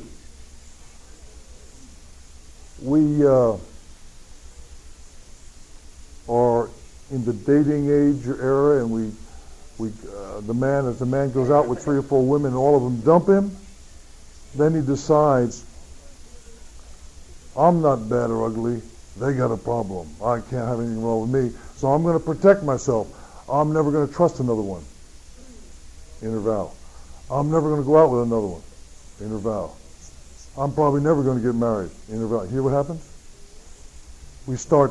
We are in the dating age or era, and as the man goes out with 3 or 4 women, and all of them dump him, then he decides, I'm not bad or ugly. They got a problem. I can't have anything wrong with me. So I'm going to protect myself. I'm never going to trust another one. Inner vow. I'm never going to go out with another one. Inner vow. I'm probably never going to get married. Inner vow. Hear what happens? We start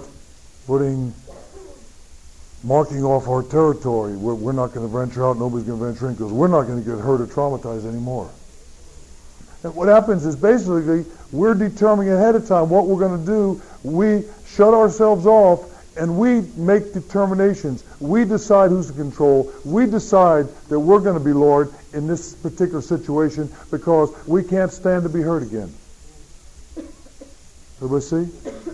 marking off our territory. We're not going to venture out. Nobody's going to venture in because we're not going to get hurt or traumatized anymore. And what happens is basically we're determining ahead of time what we're going to do. We shut ourselves off And we make determinations. We decide who's in control. We decide that we're going to be Lord in this particular situation because we can't stand to be hurt again. Everybody see?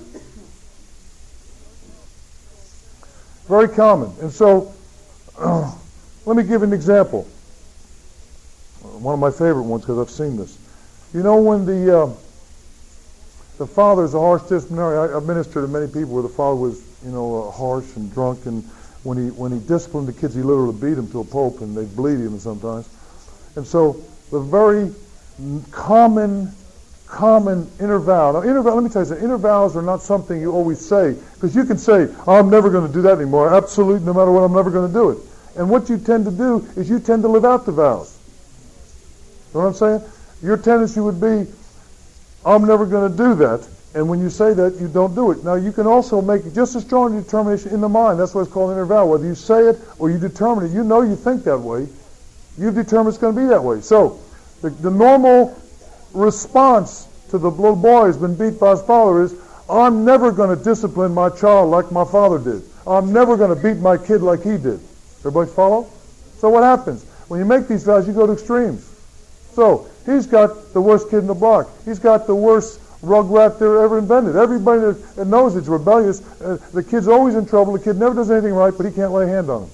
Very common. And so, let me give an example. One of my favorite ones because I've seen this. You know when the father's a harsh disciplinarian. I ministered to many people where the father was, harsh and drunk, and when he disciplined the kids, he literally beat them to a pulp, and they'd bleed him sometimes. And so the very common interval. Now, let me tell you something. Intervals are not something you always say, because you can say, I'm never going to do that anymore. Absolutely, no matter what, I'm never going to do it. And what you tend to do is you tend to live out the vows. You know what I'm saying? Your tendency would be, I'm never going to do that. And when you say that, you don't do it. Now, you can also make just as strong a determination in the mind. That's why it's called an interval. Whether you say it or you determine it, you think that way. You've determined it's going to be that way. So, the normal response to the little boy who's been beat by his father is, I'm never going to discipline my child like my father did. I'm never going to beat my kid like he did. Everybody follow? So what happens? When you make these vows, you go to extremes. So, he's got the worst kid in the block. He's got the worst rugrat there ever invented. Everybody that knows it's rebellious, the kid's always in trouble. The kid never does anything right, but he can't lay a hand on him.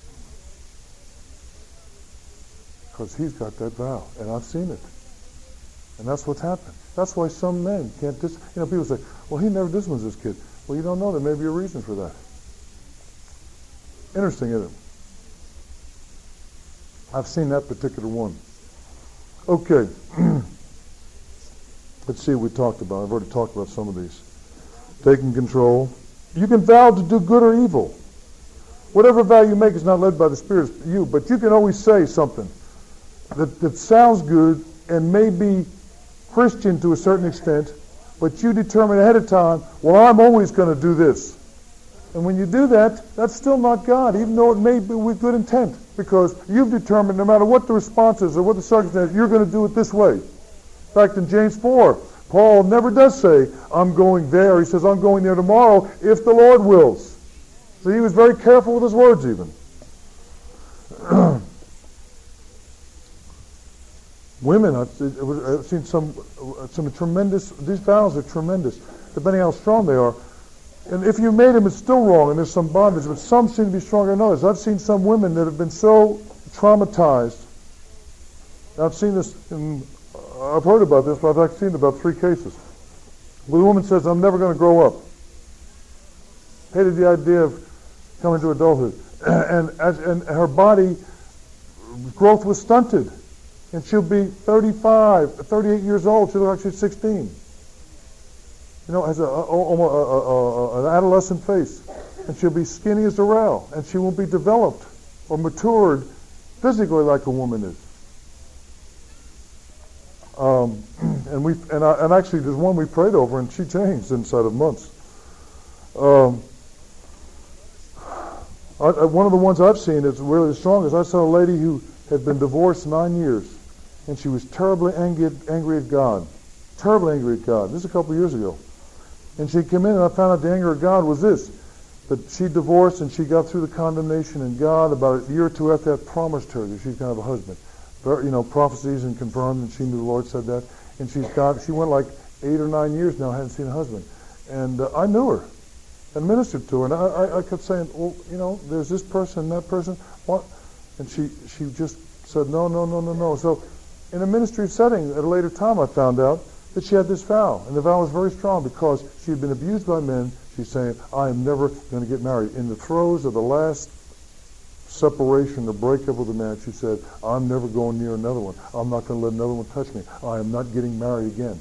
Because he's got that vow, and I've seen it. And that's what's happened. That's why some men can't people say, well, he never disciplines this kid. Well, you don't know. There may be a reason for that. Interesting, isn't it? I've seen that particular one. Okay. Let's see what we talked about. I've already talked about some of these. Taking control. You can vow to do good or evil. Whatever vow you make is not led by the Spirit, it's you. But you can always say something that sounds good and may be Christian to a certain extent, but you determine ahead of time, well, I'm always going to do this. And when you do that, that's still not God, even though it may be with good intent, because you've determined no matter what the response is or what the circumstance, you're going to do it this way. In fact, in James 4, Paul never does say, I'm going there. He says, I'm going there tomorrow if the Lord wills. So he was very careful with his words even. Women, I've seen some tremendous, these vows are tremendous, depending on how strong they are. And if you made them, it's still wrong, and there's some bondage, but some seem to be stronger than others. I've seen some women that have been so traumatized. I've seen this, I've heard about this, but I've actually seen about 3 cases. Where the woman says, I'm never going to grow up. Hated the idea of coming to adulthood. And her body growth was stunted. And she'll be 35, 38 years old. She'll look like she's 16. Has an adolescent face. And she'll be skinny as a rail. And she won't be developed or matured physically like a woman is. And actually there's one we prayed over and she changed inside of months. One of the ones I've seen that's really the strongest, I saw a lady who had been divorced 9 years. And she was terribly angry at God. Terribly angry at God. This is a couple of years ago. And she came in and I found out the anger of God was this. That she divorced and she got through the condemnation, and God, about a year or two after that, promised her that she's going to have a husband. Prophecies and confirmed, and she knew the Lord said that. And she went like 8 or 9 years now, hadn't seen a husband. And I knew her and ministered to her. And I kept saying, well, there's this person and that person. What? And she just said, no. So in a ministry setting at a later time, I found out that she had this vow. And the vow was very strong because she had been abused by men. She's saying, I am never going to get married. In the throes of the last separation or breakup with a man, she said, I'm never going near another one. I'm not going to let another one touch me. I am not getting married again.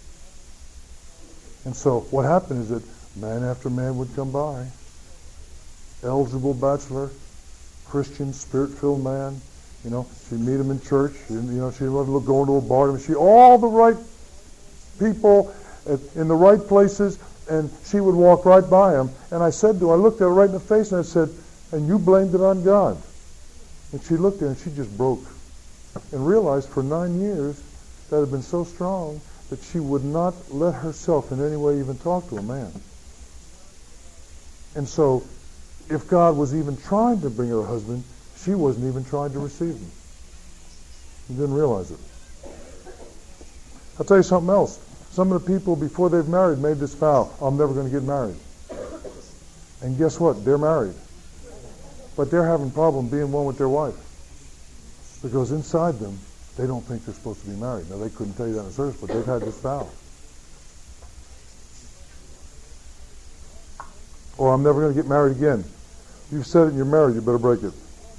And so what happened is that man after man would come by. Eligible bachelor, Christian, spirit-filled man. She'd meet him in church. She wasn't going to a bar. All the right people in the right places, and she would walk right by him. And I looked at her right in the face, and I said, and you blamed it on God. And she looked at it, and she just broke. And realized for 9 years that had been so strong that she would not let herself in any way even talk to a man. And so, if God was even trying to bring her a husband, she wasn't even trying to receive him. She didn't realize it. I'll tell you something else. Some of the people, before they've married, made this vow, I'm never going to get married. And guess what? They're married. But they're having a problem being one with their wife. Because inside them, they don't think they're supposed to be married. Now, they couldn't tell you that in the service, but they've had this vow. Or I'm never going to get married again. You've said it and you're married, you better break it.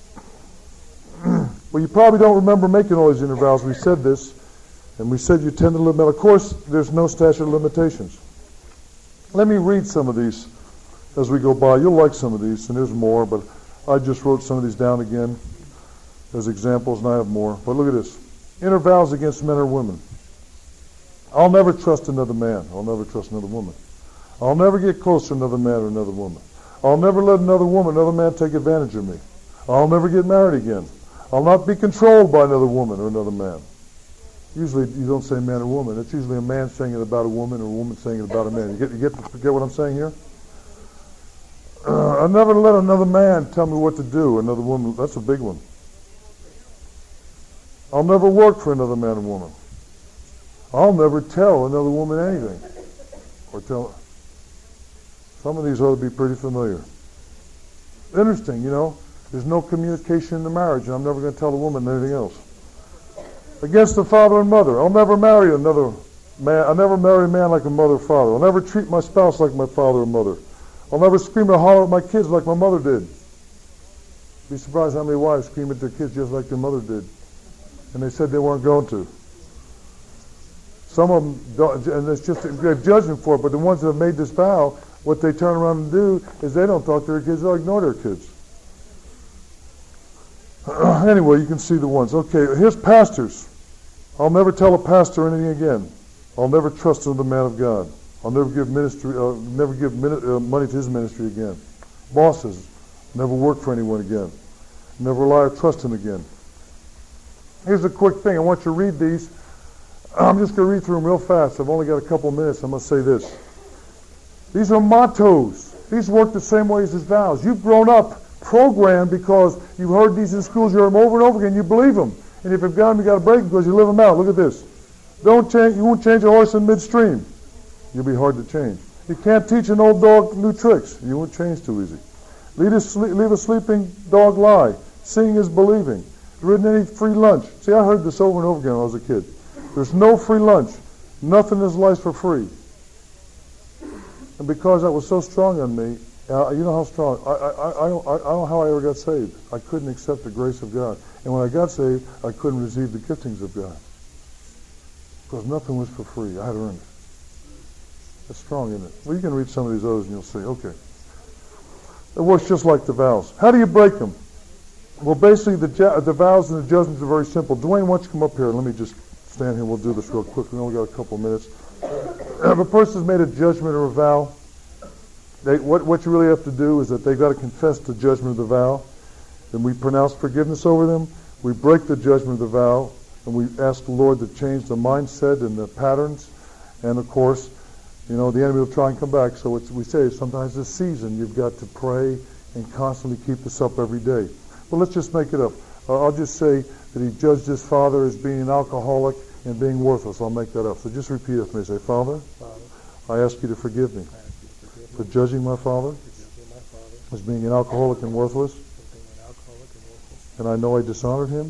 Well, you probably don't remember making all these inner vows. We said this, and we said you tend to limit. Of course, there's no statute of limitations. Let me read some of these as we go by. You'll like some of these, and there's more, but I just wrote some of these down again as examples, and I have more. But look at this. Inner vows against men or women. I'll never trust another man. I'll never trust another woman. I'll never get close to another man or another woman. I'll never let another man take advantage of me. I'll never get married again. I'll not be controlled by another woman or another man. Usually you don't say man or woman. It's usually a man saying it about a woman or a woman saying it about a man. You get what I'm saying here? I'll never let another man tell me what to do. Another woman, that's a big one. I'll never work for another man or woman. I'll never tell another woman anything. Or tell her. Some of these ought to be pretty familiar. Interesting, you know. There's no communication in the marriage, and I'm never going to tell a woman anything else. Against the father and mother. I'll never marry another man. I'll never marry a man like a mother or father. I'll never treat my spouse like my father or mother. I'll never scream or holler at my kids like my mother did. Be surprised how many wives scream at their kids just like their mother did. And they said they weren't going to. Some of them don't, and it's just a judgment for it, but the ones that have made this vow, what they turn around and do is they don't talk to their kids, they'll ignore their kids. Anyway, you can see the ones. Okay, here's pastors. I'll never tell a pastor anything again. I'll never trust another man of God. I'll never give money to his ministry again. Bosses, never work for anyone again. Never rely or trust him again. Here's a quick thing. I want you to read these. I'm just going to read through them real fast. I've only got a couple of minutes. I'm going to say this. These are mottos. These work the same way as his vows. You've grown up programmed because you heard these in schools. You heard them over and over again. You believe them. And if you've got them, you got to break them because you live them out. Look at this. Don't change. You won't change a horse in midstream. You'll be hard to change. You can't teach an old dog new tricks. You won't change too easy. Leave a sleeping dog lie. Seeing is believing. You didn't eat free lunch. See, I heard this over and over again when I was a kid. There's no free lunch. Nothing in this life for free. And because that was so strong on me, you know how strong. I don't know how I ever got saved. I couldn't accept the grace of God. And when I got saved, I couldn't receive the giftings of God. Because nothing was for free. I had to earn it. It's strong, isn't it? Well, you can read some of these others and you'll see. Okay. It works just like the vows. How do you break them? Well, basically, the vows and the judgments are very simple. Dwayne, why don't you come up here? Let me just stand here. We'll do this real quick. We only got a couple of minutes. If a person's made a judgment or a vow, what you really have to do is that they've got to confess the judgment of the vow. Then we pronounce forgiveness over them. We break the judgment of the vow, and we ask the Lord to change the mindset and the patterns. And, of course, you know, the enemy will try and come back. So we say sometimes this season you've got to pray and constantly keep this up every day. But let's just make it up. I'll just say that he judged his father as being an alcoholic and being worthless. I'll make that up. So just repeat it for me. Say, Father, I ask you to forgive me for judging my father as being an alcoholic and worthless. And I know I dishonored him.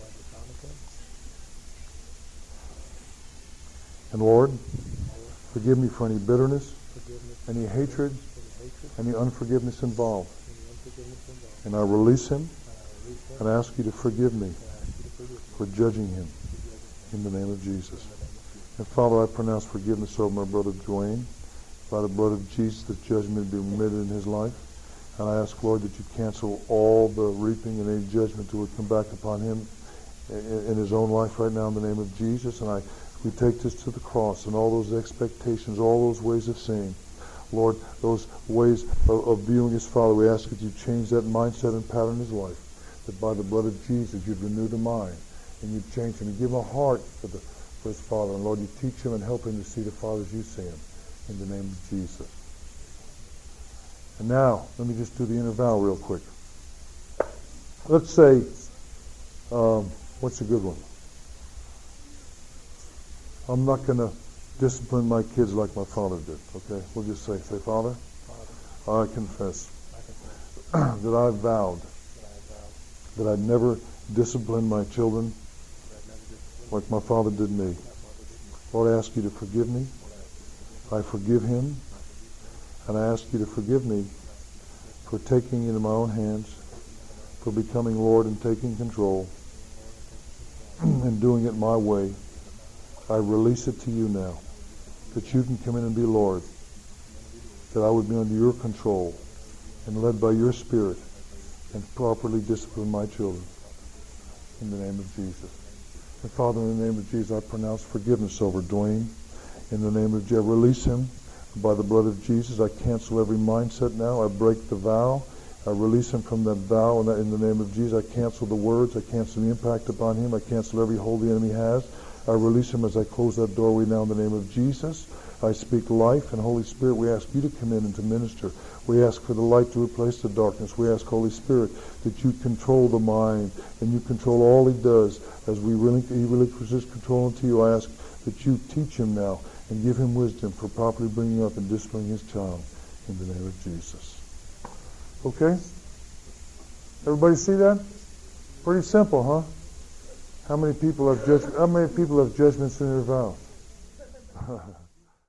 And Lord, forgive me for any bitterness, any hatred, any unforgiveness involved. And I release him and I ask you to forgive me for judging him in the name of Jesus. And Father, I pronounce forgiveness over my brother Dwayne. By the blood of Jesus, that judgment be remitted in his life. And I ask, Lord, that you cancel all the reaping and any judgment that would come back upon him in his own life right now in the name of Jesus. And we take this to the cross and all those expectations, all those ways of seeing. Lord, those ways of viewing his father, we ask that you change that mindset and pattern in his life. That by the blood of Jesus, you'd renew the mind and you'd change him and give him a heart for his father. And Lord, you teach him and help him to see the father as you see him. In the name of Jesus. And now, let me just do the inner vow real quick. Let's say, what's a good one? I'm not going to discipline my kids like my father did, okay? We'll just say, Father, I confess that I vowed that I'd never discipline my children like my father did me. Lord, I ask you to forgive me. I forgive him. And I ask you to forgive me for taking it into my own hands, for becoming Lord and taking control, and doing it my way. I release it to you now, that you can come in and be Lord, that I would be under your control and led by your Spirit and properly discipline my children. In the name of Jesus. And Father, in the name of Jesus, I pronounce forgiveness over Dwayne. In the name of Jesus, release him by the blood of Jesus. I cancel every mindset now. I break the vow. I release him from that vow in the name of Jesus. I cancel the words. I cancel the impact upon him. I cancel every hold the enemy has. I release him as I close that doorway now in the name of Jesus. I speak life, and Holy Spirit, we ask you to come in and to minister. We ask for the light to replace the darkness. We ask, Holy Spirit, that you control the mind and you control all he does. As he relinquishes control into you, I ask that you teach him now and give him wisdom for properly bringing up and disciplining his child in the name of Jesus. Okay? Everybody see that? Pretty simple, huh? How many people have judgments in their vows?